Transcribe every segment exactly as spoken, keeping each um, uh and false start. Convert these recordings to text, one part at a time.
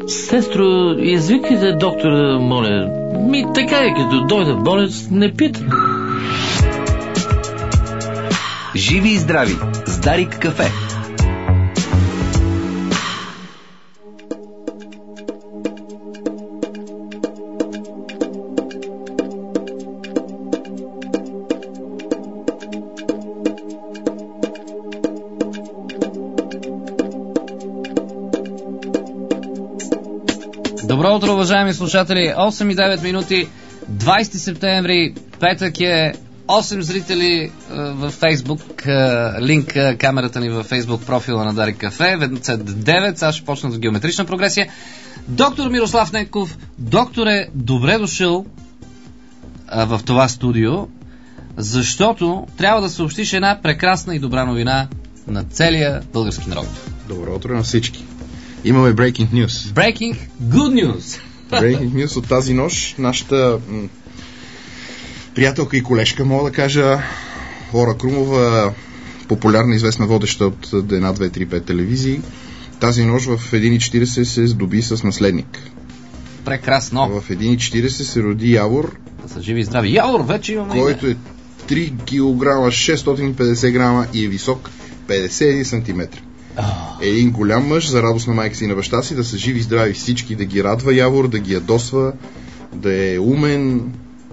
Сестро, извикайте доктора, моля. Ми така е, като дойда в болец, не пита. Живи и здрави с Дарик кафе. Добро утро, уважаеми слушатели. осем и девет минути, двайсети септември, петък е, осем зрители във Фейсбук, линк камерата ни във Фейсбук профила на Дарик кафе, девет, сега ще почна с геометрична прогресия. Доктор Мирослав Ненков, докторе, добре дошъл а, в това студио, защото трябва да съобщиш една прекрасна и добра новина на целия български народ. Добро утро на всички. Имаме breaking news. Breaking good news. Breaking news от тази нощ. Нашата м- приятелка и колежка, мога да кажа, Лора Крумова, популярна, известна водеща от една, две, три, пет телевизии, тази нощ в един и четирийсет се здоби с наследник. Прекрасно. В един и четирийсет се роди Явор. Да са живи и здрави. Явор, вече имаме. Който е три килограма, шестстотин и петдесет грама и е висок петдесет и един сантиметра. Е един голям мъж, за радост на майка си и на баща си, да са живи и здрави всички, да ги радва Явор, да ги ядосва, да е умен.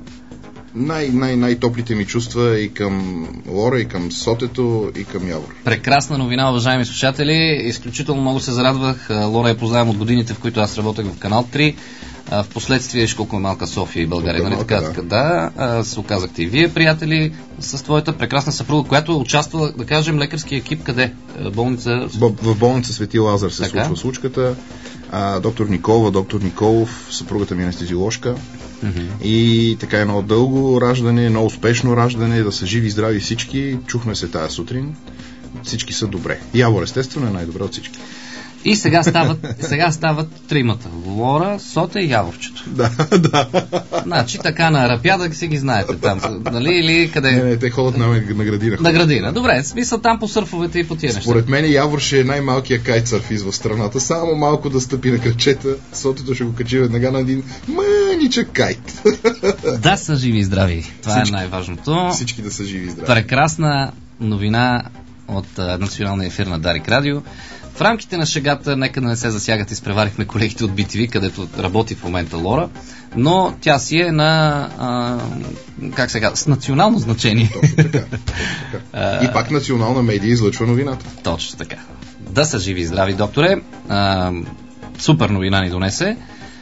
Най- най- най-топлите ми чувства и към Лора, и към Сотето, и към Явор. Прекрасна новина, уважаеми слушатели. Изключително много се зарадвах. Лора я познавам от годините, в които аз работех в Канал три. В последствие, колко е малка София и България, нали така? Да, да се оказахте и вие, приятели, с твоята прекрасна съпруга, която е участвала, да кажем, лекарски екип, къде? Болница? В болница Свети Лазар се така случва случката. А, доктор Николова, доктор Николов, съпругата ми е анестезиоложка. Mm-hmm. И така едно дълго раждане, едно успешно раждане, да са живи и здрави всички. Чухме се тая сутрин. Всички са добре. Явор, естествено, е най-добре от всички. И сега стават, сега стават тримата. Лора, Соте и Яворчето. Да, да. Значи така на Арапяда си ги знаете там, нали, или къде? Не, не, те ходят на, на градина. На градина, добре, смисъл там по сърфовете и по тия неща. Според мен Явор ще е най-малкият кайтсърфист в страната. Само малко да стъпи на кръчета, Сотето ще го качи веднага на един мъничък кайт. Да са живи и здрави. Това всички, е най-важното. Всички да са живи и здрави. Прекрасна новина от а, националния ефир на Дарик Радио. В рамките на шегата, нека да не се засягат, изпреварихме колегите от би ти ви, където работи в момента Лора, но тя си е на, а, как се казва, с национално значение. Точно така. Точно така. И пак национална медия излъчва новината. Точно така. Да са живи и здрави, докторе. А, супер новина ни донесе.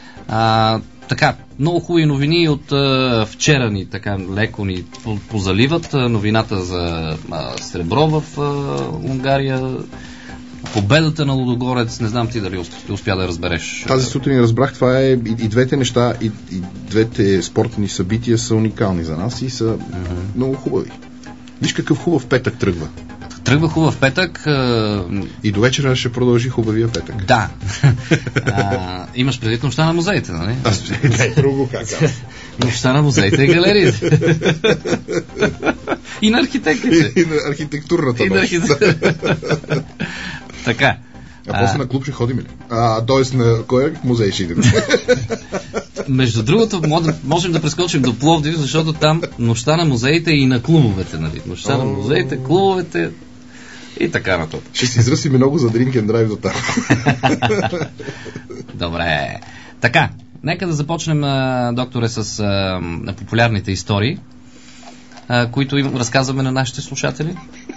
А, така, много хубави новини от а, вчера ни така леко ни позаливат. Новината за а, сребро в а, Унгария, победата на Лудогорец, не знам ти дали успя да разбереш. Тази сутрин разбрах, това е и, и двете неща, и, и двете спортни събития са уникални за нас и са uh-huh. много хубави. Виж какъв хубав петък тръгва. Тръгва хубав петък. И до вечера ще продължи хубавия петък. Да. а, имаш предвид нощта на музеите, нали? Аз друго как. Нощта на музеите и галериите. И на архитектите. И, и на архитектурната нощ. Архитектур... Така. А после а... на клуб ще ходим ли? А, т.е. на кой музей ще идем? Между другото, можем да прескочим до Пловдив, защото там нощта на музеите и на клубовете, нали? Нощта на музеите, клубовете и така нататък. Ще си изръсим много за drink and drive до там. Добре. Така, нека да започнем, докторе, с а, популярните истории, а, които им разказваме на нашите слушатели.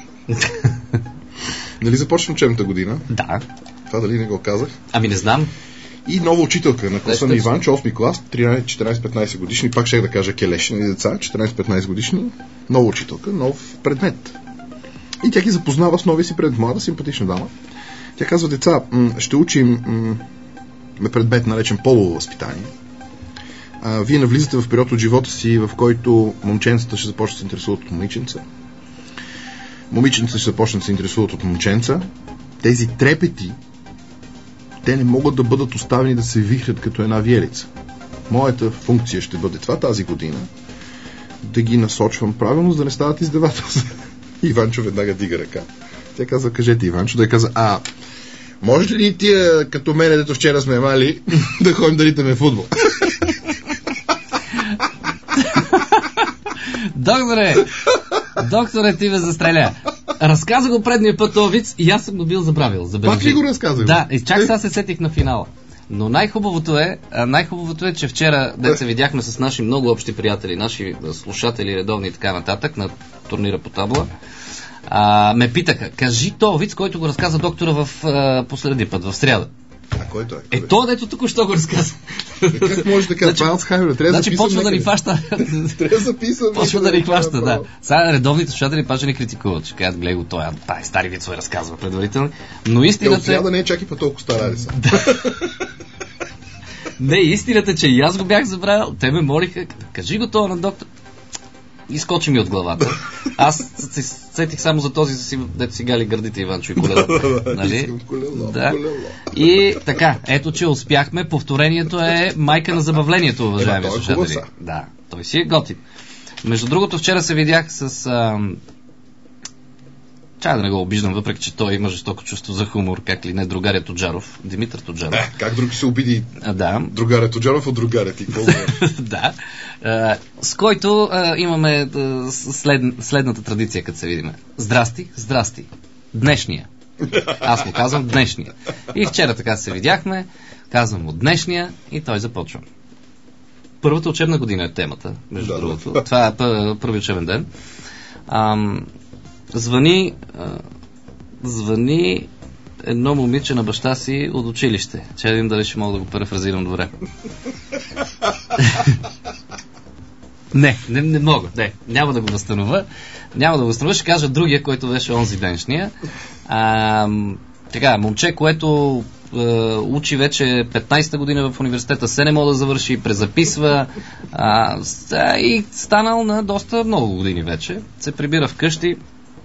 Нали започвам учебната година? Да. Това дали не го казах? Ами не знам. И нова учителка на класа на Иванчо, осми клас, тринайсет четиринайсет петнайсет годишни, пак ще да кажа келешни деца, четиринайсет петнайсет годишни, нова учителка, нов предмет. И тя ги запознава с новия си предмет, млада, симпатична дама. Тя казва: деца, ще учим ме предмет, наречен полово възпитание. А, вие навлизате в период от живота си, в който момченцата ще започнат да се интересуват от момиченца. Момиченца ще започнат да се интересуват от момченца. Тези трепети, те не могат да бъдат оставени да се вихрят като една виелица. Моята функция ще бъде това тази година, да ги насочвам правилно, за да не стават издевателства. Иванчо веднага дига ръка. Тя казва: кажете, Иванчо. Да я каза: а, може ли тия, като мене, дето вчера сме мали, да ходим да ритаме футбол? Докторе, докторе, ти ме застреля. Разказа го предния път този виц и аз съм го бил забравил. Забележи. Пак ли го разказах? Да, и чак сега се сетих на финала. Но най-хубавото е, най-хубавото е, че вчера, дет се видяхме с наши много общи приятели, наши слушатели, редовни и така нататък, на турнира по табла, а, ме питаха, кажи то виц, който го разказа доктора в а, последния път, в сряда. А кой той? Е, то, дето тук що го разказа. Е, как може да кажа? Това е Алцхаймер. Трябва значи, да почва да ни хваща. Трябва да записвам. Почва да ни хваща, да. Сега редовните слушатели паче ни критикуват, че казват, гледай го, той е стари вицове разказва предварително. Но истината е... да не е чак и по толкова стара ли са. Не, истината е, че и аз го бях забравил. Те ме молиха, кажи го това на доктор. Изкочи ми от главата. Аз се сетих само за този, дето си гали гърдите, Иванчо и колело. Нали? Да. И така, ето, че успяхме. Повторението е майка на забавлението, уважаеми слушатели. Да, той си е готин. Между другото, вчера се видях с... А... Чай да не го обиждам, въпреки че той има жестоко чувство за хумор, как ли не, другаря Тоджаров, Димитър Тоджаров. Е, как друг се обиди а, да. другаря Тоджаров от другаря ти? Да. А, с който а, имаме а, след, следната традиция, като се видим. Здрасти, здрасти. Днешния. Аз му казвам днешния. И вчера така се видяхме, казвам му днешния и той започва. Първата учебна година е темата, между да, другото. Да. Това е първи учебен ден. Ам... Звъни, а, звъни едно момиче на баща си от училище. Че видим дали ще мога да го парафразирам добре. не, не, не мога. Не, няма да го възстановя. Няма да го възстановя. Ще кажа другия, който беше онзи деншния. А, така, момче, което а, учи вече петнайсета година в университета, се не мога да завърши, презаписва а, и станал на доста много години вече. Се прибира вкъщи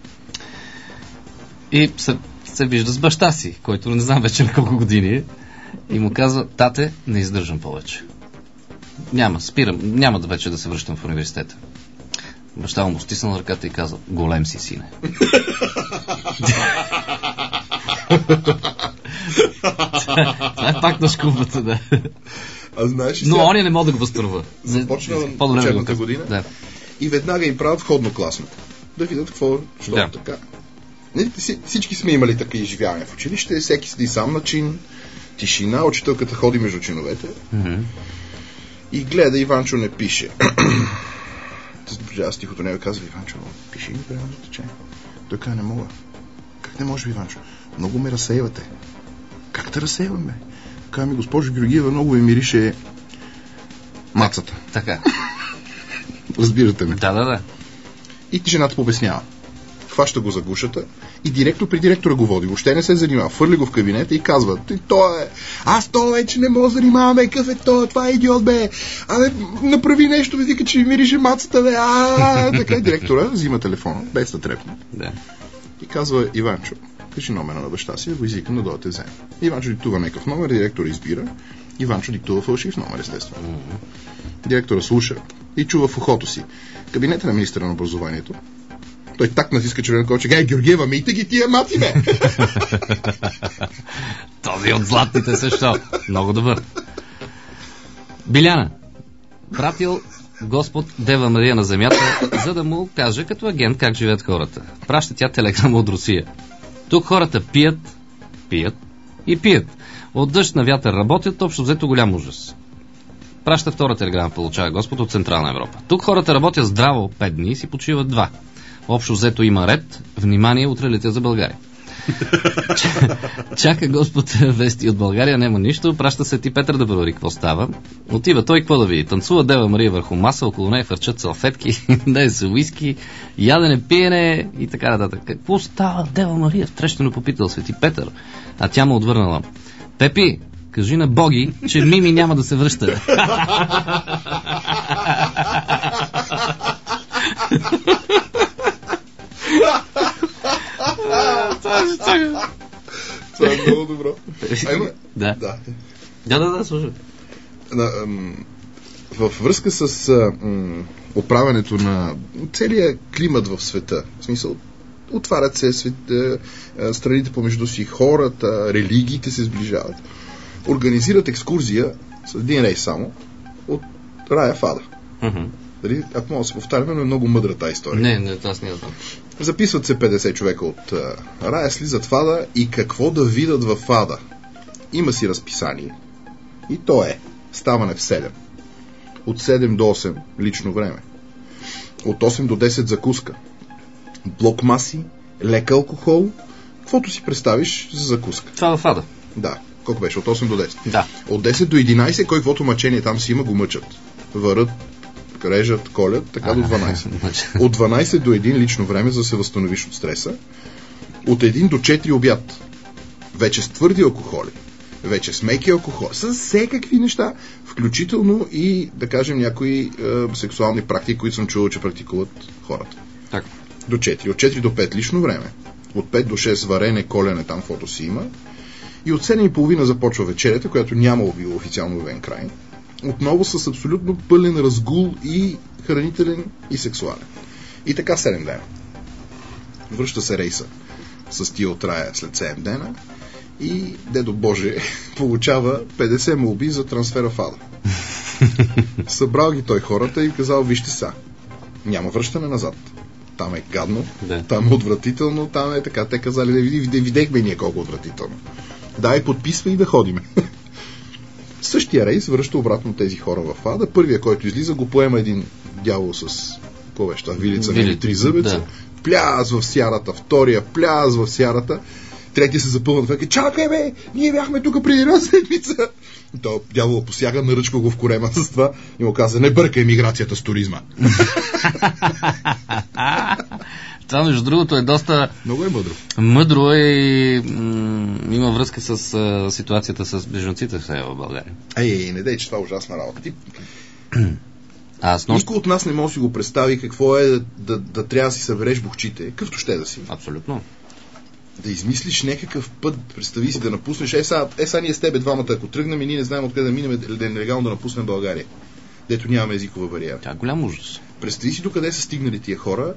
и се, се вижда с баща си, който не знам вече на колко години е, и му казва, тате, не издържам повече. Няма, спирам, няма да вече да се връщам в университета. Баща му стиснал ръката и казва, голем си, сине. Това е пак на шкумбата, да. А знаеш, но он не мога да го възстановя. Започна учебната година да. И веднага им правят входно класното. Да видят какво, що да. Така. Всички сме имали така изживяване в училище, всеки седи сам на чин, тишина, учителката ходи между чиновете mm-hmm. и гледа, Иванчо не пише. Аз тихото него казва, Иванчо, пиши ми време за течение. Той казва, не мога. Как не може, Иванчо? Много ме разсейвате. Как те разсейваме? Казва ми, госпожо Георгиева, много ви мирише мацата. Така. Разбирате ме. Да, да, да. И жената пообяснява. Хваща го за гушата и директно при директора го води. Въобще не се занимава. Фърли го в кабинета и казва, той е, аз то вече не мога да занимаваме, какъв е той, това е идиот, бе. Абе, направи нещо, бе, вика, че ви мирише мацата, бе. А, така и директора взима телефона, без да трепне. Да. И казва, Иванчо, кажи номера на баща си, да го извикам да дойдете вземе. Иванчо диктува някакъв номер, директор избира. Иванчо диктува фалшив номер, естествено. Mm-hmm. Директора слуша и чува в ухото си. Кабинета на министъра на образованието. Той так натиска червена коча. Гай, Георгиева, мийте ги тия мати, бе! Този от златните също. Много добър. Биляна. Пратил Господ Дева Мария на земята, за да му каже като агент как живеят хората. Праща тя телеграма от Русия. Тук хората пият, пият и пият. От дъжд на вятър работят, общо взето голям ужас. Праща втора телеграма, получава Господ от Централна Европа. Тук хората работят здраво пет дни и си почиват два. Общо взето има ред, внимание, утре летят за България. Чака Господ вести от България, няма нищо, праща се ти Петър да провери какво става. Отива той, какво да види? Танцува Дева Мария върху маса, около нея фърчат салфетки, дай се уиски, ядене, пиене и така нататък. Какво става, Дева Мария? Втрещено попитал Свети Петър, а тя му отвърнала. Пепи, кажи на Боги, че Мими няма да се връща. Това е много добро. Айма, да. Да, да, да, да слушай. Във връзка с м, оправянето на целия климат в света, в смисъл отварят се свет, страните помежду си, хората, религиите се сближават. Организират екскурзия с един рейс само от рая в ада. Mm-hmm. Дали, ако мога да се повтаряме, но е много мъдра тази история. Не, не, аз не знам. Записват се петдесет човека от а, рая, слизат в ада и какво да видят в ада. Има си разписание. И то е ставане в седем. От седем до осем лично време. От осем до десет закуска. Блок маси, лек алкохол, каквото си представиш за закуска. Това в ада? Да. Колко беше? От осем до десет? Да. От десет до единайсет, кой каквото мъчение там си има, го мъчат. Върат, режат, колят, така а, до дванайсет. От дванайсет до един лично време, за да се възстановиш от стреса. От един до четири обяд. Вече с твърди алкохоли. Вече с меки алкохоли. С всекакви неща. Включително и, да кажем, някои е, сексуални практики, които съм чувал, че практикуват хората. Так. До четири. От четири до пет лично време. От пет до шест варене, колене, там фото си има. И от седем и половина започва вечерята, която няма официално обявен край. Отново с абсолютно пълен разгул и хранителен и сексуален. И така седем дена. Връща се рейса с тия от рая след седем дена и дедо Боже получава петдесет молби за трансфера в ада. Събрал ги той хората и казал: вижте са, няма връщане назад. Там е гадно, да. Там е отвратително, там е така. Те казали: да види, видехме ние колко отвратително. Дай, подписва и да ходиме. Същия рейс връща обратно тези хора в ада. Първия, който излиза, го поема един дявол с какво беше, вилица, Вили, три зъбеца. Да. Пляз в сярата. Втория пляз в сярата. Третия се запълва да казва: чакай бе, ние бяхме тук преди една седмица. То дявол посяга, наръчка го в корема с това и му каза: не бъркай миграцията с туризма. Това, между другото, е доста... Много е мъдро. Мъдро е и м- има връзка с а, ситуацията с бежанците в България. Ей, не дей, че това е ужасна работа. Ти... Аз нощ... Никой от нас не може да си го представи какво е да, да, да трябва да си събереш бухчите, къвто ще да си. Абсолютно. Да измислиш някакъв път, представи си да напуснеш. Е, сега е, са ние с тебе двамата, ако тръгнем и ние не знаем откъде да минем, да е нелегално да напуснем България, дето нямаме езикова бариера. Това е голям ужас. Представи си докъде са стигнали тия хора.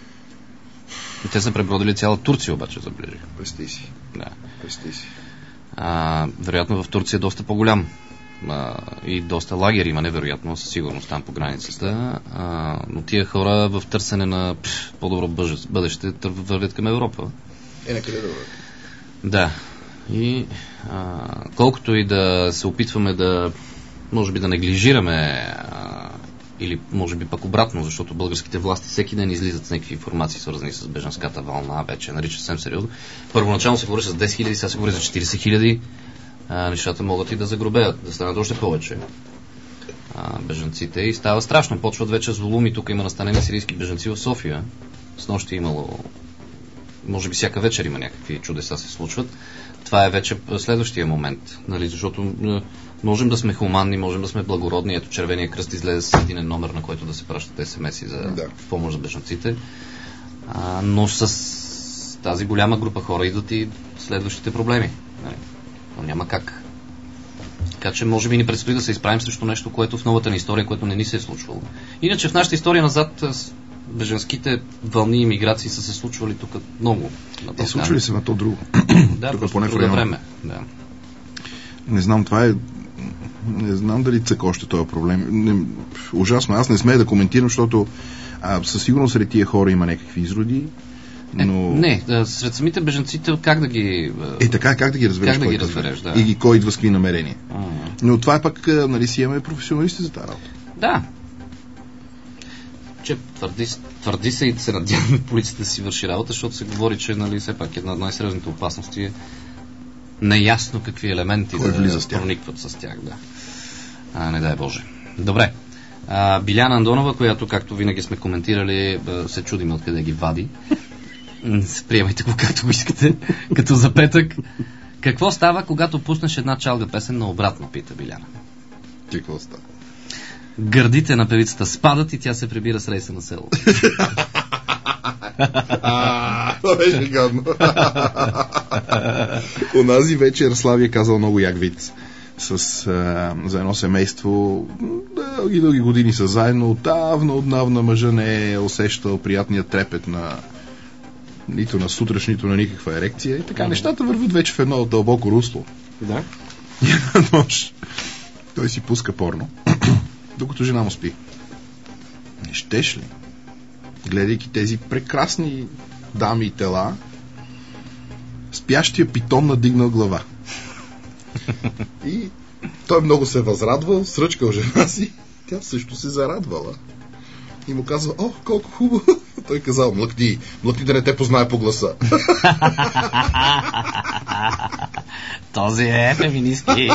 И те са пребродили цяла Турция, обаче заближи. Представи си. Да. Представи си. А, вероятно в Турция е доста по-голям. А, и доста лагери има, невероятно, със сигурност там по границата. А, но тия хора в търсене на пф, по-добро бъдеще вървят към Европа. Е, накъде да вървят? Да. И а, колкото и да се опитваме да, може би да неглижираме, а, или може би пък обратно, защото българските власти всеки ден излизат с някакви информации, свързани с бежанската вълна, вече нарича съвсем сериозно. Първоначално се говори с десет хиляди, сега се говори за четирийсет хиляди. А, нещата могат и да загробеят, да станат още повече а, бежанците. И става страшно. Почват вече зулуми. Тук има настанени сирийски бежанци в София. Снощи имало, може би всяка вечер има някакви чудеса се случват. Това е вече следващия момент, нали? Защото можем да сме хуманни, можем да сме благородни. Ето Червения кръст излезе с един номер, на който да се пращат ес ем ес-и за да. помощ за бежанците. А, но с тази голяма група хора идват и следващите проблеми. Нали? Но няма как. Така че може би ни предстои да се изправим срещу нещо, което в новата ни история, което не ни се е случвало. Иначе в нашата история назад бежанските вълни и миграции са се случвали тук много. Е, случвали се на то друго. Да, тук просто друго време. Да. Не знам, това е... Не знам дали цъка още този проблем. Не, ужасно. Аз не смея да коментирам, защото а, със сигурност сред тия хора има някакви изроди. Но... Е, не, да, сред самите бежанците как да ги... Е, така, как да ги разбереш? Как да ги разбереш, да. И ги, кой идва с какви намерения. А-а. Но това е пък, нали, си имаме професионалисти за тази работа. Да. Че твърди, твърди се и се надяваме полицията да си върши работа, защото се говори, че, нали, все пак една от най-сериозните опасности е неясно какви елементи кой да проникват с тях. Да. А, не дай Боже. Добре. А, Биляна Андонова, която, както винаги сме коментирали, се чудиме откъде ги вади. Приемайте го както го искате, като за петък. Какво става, когато пуснеш една чалга песен на обратно, пита Биляна. Какво става? Гърдите на певицата спадат и тя се прибира с рейса на село. Това беше гадно. Онази вечер Слави е казал много як виц. С, а, за едно семейство дълги, дълги години са заедно. Отдавна, отдавна мъжа не е усещал приятния трепет на нито на сутраш, нито на никаква ерекция. И така, нещата върват вече в едно дълбоко русло. Да. И една нощ той си пуска порно, докато жена му спи. Не щеш ли? Гледайки тези прекрасни дами и тела, спящия питон надигнал глава. И той много се възрадвал, сръчкал жена си, тя също се зарадвала. И му казва: о, колко хубаво. Той казал: млъкни, млъкни да не те познае по гласа. Този е феминистки.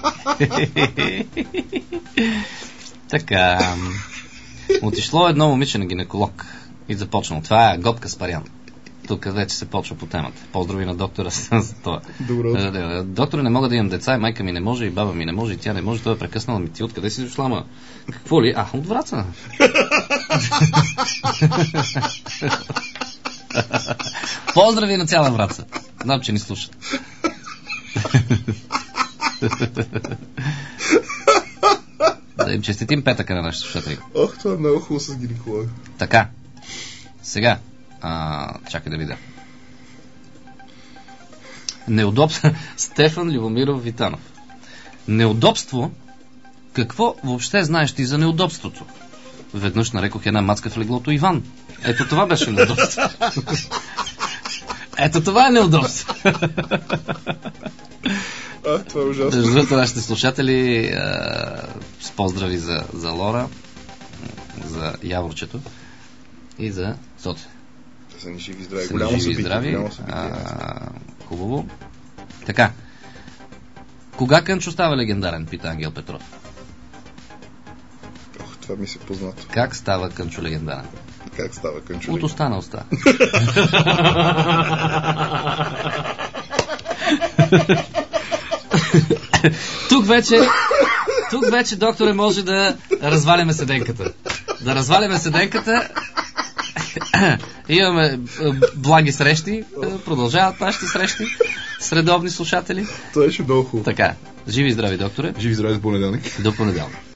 Така. Отишло едно момиче на гинеколог и започнало. Това е Гоб Каспарян. Тук вече се почва по темата. Поздрави на доктора за това. Добро. Доктора, не мога да имам деца, и майка ми не може, и баба ми не може, и тя не може. Той е прекъснал. Ми ти откъде си дошла, ма? Какво ли? А, от Враца. Поздрави на цяла Враца. Знам, че ни слушат. Да им честитим петъка на нашите слушатели. Ох, това е много хубаво с гинеколога. Така. Сега. А, чакай да видя. Неудобство. Стефан Любомиров Витанов. Неудобство. Какво въобще знаеш ти за неудобството? Веднъж нарекох една мацка в леглото Иван. Ето това беше неудобство. Ето това е неудобство. А, това е ужасно. Държавата нашите слушатели а, с поздрави за, за Лора, за Яворчето и за Соце. Да са ни живи и здрави. Са Голямо живи и събитие. здрави. Голямо събитие. А, хубаво. Така. Кога Кънчо става легендарен, пита Ангел Петров. Ох, това ми се познато. Как става Кънчо легендарен? Как става Кънчо? От уста на уста. Тук вече тук вече, докторе, може да разваляме седенката. Да разваляме седенката. Имаме благи срещи. Продължават нашите срещи с редовни слушатели. Това беше много хубаво. Така. Живи и здрави, докторе. Живи и здрави до понеделник. До понеделник.